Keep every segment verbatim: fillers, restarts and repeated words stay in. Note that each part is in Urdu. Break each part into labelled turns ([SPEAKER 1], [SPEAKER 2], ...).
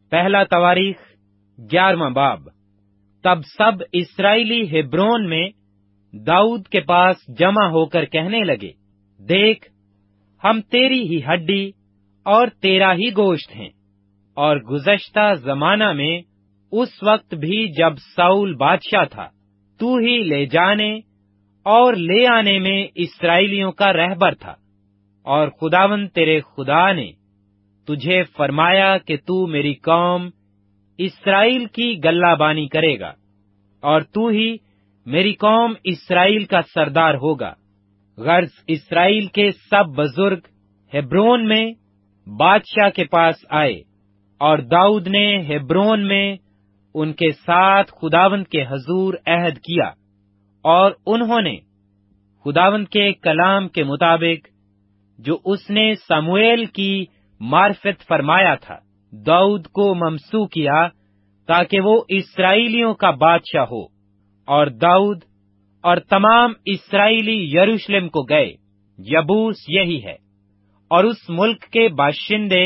[SPEAKER 1] پہلا تواریخ گیارہواں باب۔ تب سب اسرائیلی ہیبرون میں داؤد کے پاس جمع ہو کر کہنے لگے، دیکھ، ہم تیری ہی ہڈی اور تیرا ہی گوشت ہیں، اور گزشتہ زمانہ میں اس وقت بھی جب ساؤل بادشاہ تھا، تو ہی لے جانے اور لے آنے میں اسرائیلیوں کا رہبر تھا، اور خداوند تیرے خدا نے تجھے فرمایا کہ تو میری قوم اسرائیل کی گلہ بانی کرے گا، اور تو ہی میری قوم اسرائیل کا سردار ہوگا۔ غرض اسرائیل کے سب بزرگ ہیبرون میں بادشاہ کے پاس آئے، اور داؤد نے ہیبرون میں ان کے ساتھ خداوند کے حضور عہد کیا، اور انہوں نے خداوند کے کلام کے مطابق جو اس نے سموئیل کی معرفت فرمایا تھا، داؤد کو ممسو کیا تاکہ وہ اسرائیلیوں کا بادشاہ ہو۔ اور داؤد اور تمام اسرائیلی یروشلم کو گئے، یبوس یہی ہے، اور اس ملک کے باشندے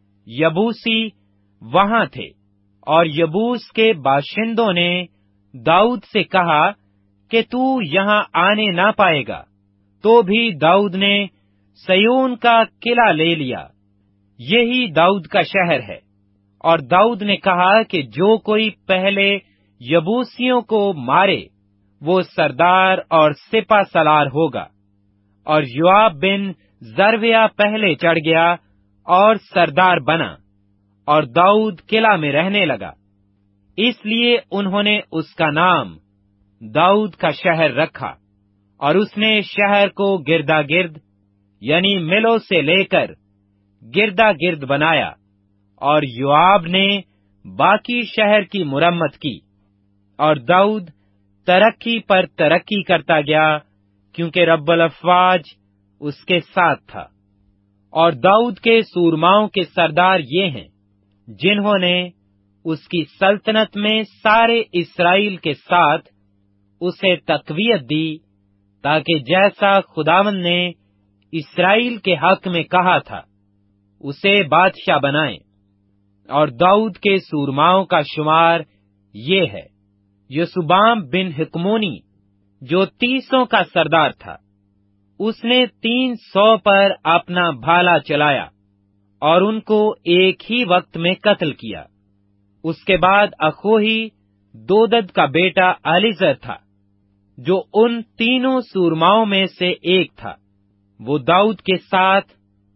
[SPEAKER 1] یبوسی وہاں تھے، اور یبوس کے باشندوں نے داؤد سے کہا کہ تو یہاں آنے نہ پائے گا، تو بھی داؤد نے سیون کا قلعہ لے لیا، یہی داؤد کا شہر ہے۔ اور داؤد نے کہا کہ جو کوئی پہلے یبوسیوں کو مارے وہ سردار اور سپہ سالار ہوگا۔ اور یوآب بن زرویہ پہلے چڑھ گیا اور سردار بنا، اور داؤد قلعہ میں رہنے لگا، اس لیے انہوں نے اس کا نام داؤد کا شہر رکھا۔ اور اس نے شہر کو گردا گرد یعنی ملوں سے لے کر گردا گرد بنایا، اور یوآب نے باقی شہر کی مرمت کی۔ اور داؤد ترقی پر ترقی کرتا گیا، کیونکہ رب الافواج اس کے ساتھ تھا۔ اور داؤد کے سورماؤں کے سردار یہ ہیں جنہوں نے اس کی سلطنت میں سارے اسرائیل کے ساتھ اسے تقویت دی، تاکہ جیسا خداوند نے اسرائیل کے حق میں کہا تھا اسے بادشاہ بنائیں۔ اور داؤد کے سورماؤں کا شمار یہ ہے: یسوبام بن حکمونی جو تیسوں کا سردار تھا، اس نے تین سو پر اپنا بھالا چلایا اور ان کو ایک ہی وقت میں قتل کیا۔ اس کے بعد اخوہی دودد کا بیٹا علیزر تھا، جو ان تینوں سورماؤں میں سے ایک تھا۔ وہ داؤد کے ساتھ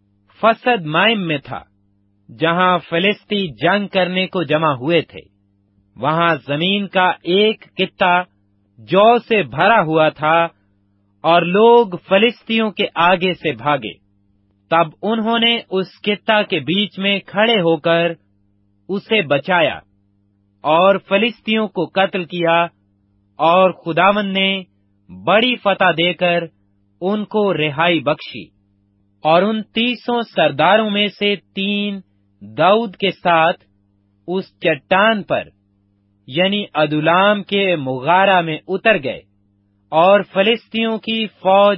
[SPEAKER 1] فسد مائم میں تھا، جہاں فلسطی جنگ کرنے کو جمع ہوئے تھے۔ وہاں زمین کا ایک خطہ جو سے بھرا ہوا تھا، اور لوگ فلسطیوں کے آگے سے بھاگے۔ تب انہوں نے اس خطہ کے بیچ میں کھڑے ہو کر اسے بچایا اور فلسطیوں کو قتل کیا، اور خداوند نے بڑی فتح دے کر ان کو رہائی بخشی۔ اور ان تیسوں سرداروں میں سے تین داؤد کے ساتھ اس چٹان پر یعنی ادولام کے مغارہ میں اتر گئے، اور فلسطیوں کی فوج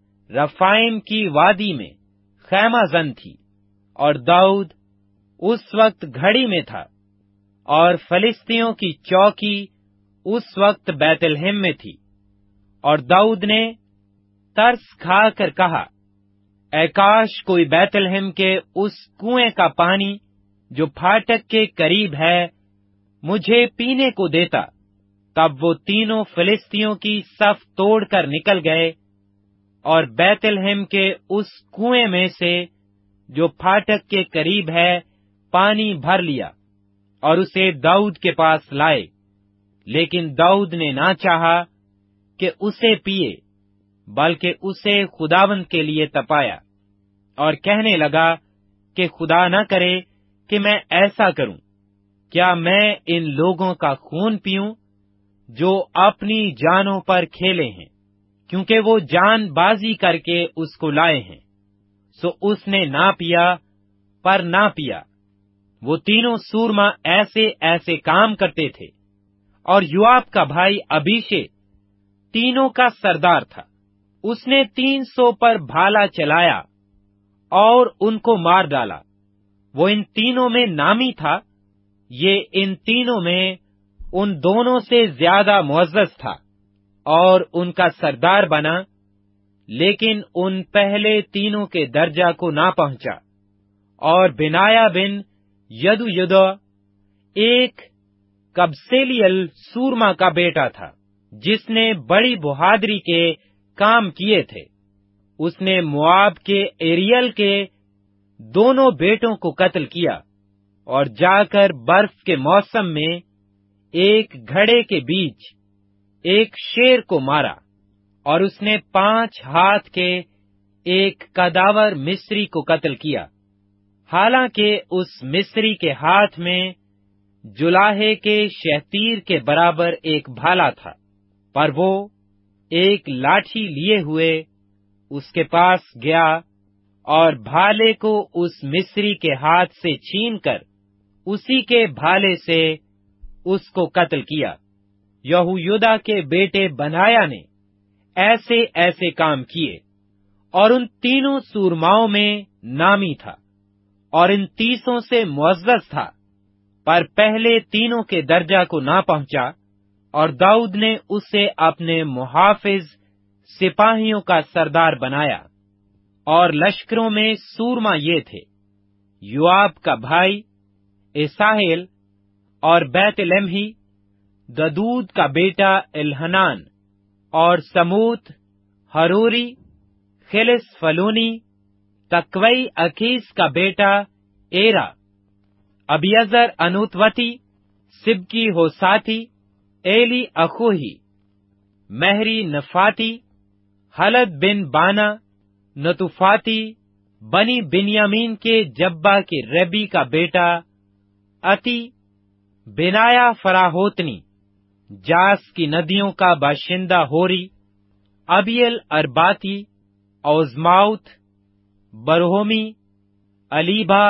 [SPEAKER 1] رفائم کی وادی میں خیمہ زن تھی، اور داؤد اس وقت گھڑی میں تھا، اور فلسطیوں کی چوکی اس وقت بیت لحم میں تھی۔ اور داؤد نے ترس کھا کر کہا، اے کاش کوئی بیت لحم کے اس کنویں کا پانی جو پھاٹک کے قریب ہے مجھے پینے کو دیتا۔ تب وہ تینوں فلسطیوں کی صف توڑ کر نکل گئے، اور بیت لحم کے اس کنویں میں سے جو پھاٹک کے قریب ہے پانی بھر لیا، اور اسے داؤد کے پاس لائے۔ لیکن داؤد نے نہ چاہا کہ اسے پیے، بلکہ اسے خداوند کے لیے تپایا، اور کہنے لگا کہ خدا نہ کرے کہ میں ایسا کروں۔ کیا میں ان لوگوں کا خون پیوں جو اپنی جانوں پر کھیلے ہیں؟ کیونکہ وہ جان بازی کر کے اس کو لائے ہیں۔ سو اس نے نہ پیا پر نہ پیا۔ وہ تینوں سورما ایسے ایسے کام کرتے تھے، اور یوآب کا بھائی ابیشے تینوں کا سردار تھا۔ اس نے تین سو پر بھالا چلایا اور ان کو مار ڈالا۔ وہ ان تینوں میں نامی تھا، یہ ان تینوں میں ان دونوں سے زیادہ معزز تھا اور ان کا سردار بنا، لیکن ان پہلے تینوں کے درجہ کو نہ پہنچا۔ اور بنایا بن یدویدا ایک قبسیلیل سورما کا بیٹا تھا، جس نے بڑی بہادری کے کام کیے تھے۔ اس نے مواب کے ایریل کے دونوں بیٹوں کو قتل کیا اور جا کر برف کے موسم میں ایک گھڑے کے بیچ ایک شیر کو مارا، اور اس نے پانچ ہاتھ کے ایک کداور مصری کو قتل کیا، حالانکہ اس مصری کے ہاتھ میں جلاہے کے شہتیر کے برابر ایک بھالا تھا، پر وہ ایک لاٹھی لیے ہوئے اس کے پاس گیا اور بھالے کو اس مصری کے ہاتھ سے چھین کر اسی کے بھالے سے اس کو قتل کیا۔ یہویدا کے بیٹے بنایا نے ایسے ایسے کام کیے، اور ان تینوں سورماؤں میں نامی تھا اور ان تیسوں سے معزز تھا، پر پہلے تینوں کے درجہ کو نہ پہنچا، اور داؤد نے اسے اپنے محافظ سپاہیوں کا سردار بنایا۔ اور لشکروں میں سورما یہ تھے: یوآب کا بھائی اساہیل، اور بیت لمحی ددود کا بیٹا الحنان، اور سموت ہروری، خلس فلونی، تقوی اکیس کا بیٹا ایرا، ابیزر انوتوتی، سبکی ہوساتی، ایلی اخوہی، مہری نفاتی، حلد بن بانا نتوفاتی، بنی بنیامین کے جبا کے ربی کا بیٹا اتی، بنایا فراہوتنی، جاس کی ندیوں کا باشندہ ہوری، ابیل ارباتی، اوزماؤت، برہومی، علیبا،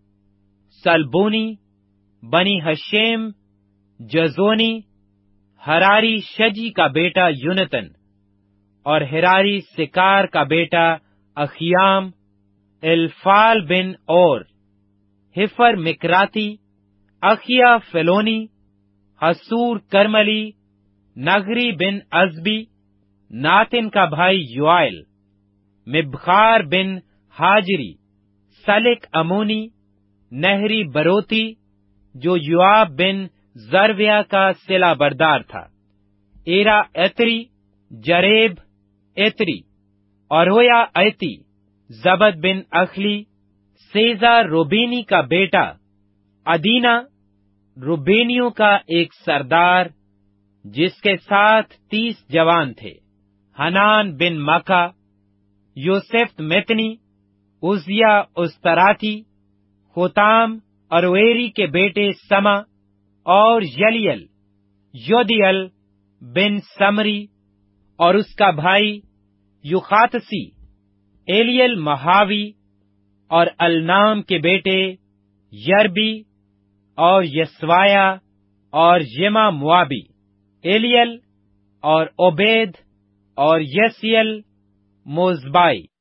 [SPEAKER 1] سلبونی، بنی حشیم، جزونی، ہراری شجی کا بیٹا یونتن، اور ہراری سکار کا بیٹا اخیام، الفال بن اور، ہفر مکراتی، اخیا فلونی، حسور کرملی، نگری بن ازبی، ناتن کا بھائی یوائل، مبخار بن حاجری، سلک امونی، نہری بروتی، جو یوآب بن زرویہ کا صلہ بردار تھا، ایرا ایتری، جریب ایتری، اور ہویا ایتی، زبد بن اخلی، سیزا روبینی کا بیٹا، ادینا، روبینیوں کا ایک سردار جس کے ساتھ تیس جوان تھے، حنان بن مکا، یوسف متنی، عزیہ استراتی، ہوتام ارویری کے بیٹے سما، اور یلیل، یودیل بن سمری، اور اس کا بھائی یوخاتسی، ایلیل مہاوی، اور النام کے بیٹے یربی، اور یسوایا، اور یما موابی، ایلیل، اور عبید، اور یسیل موزبائی۔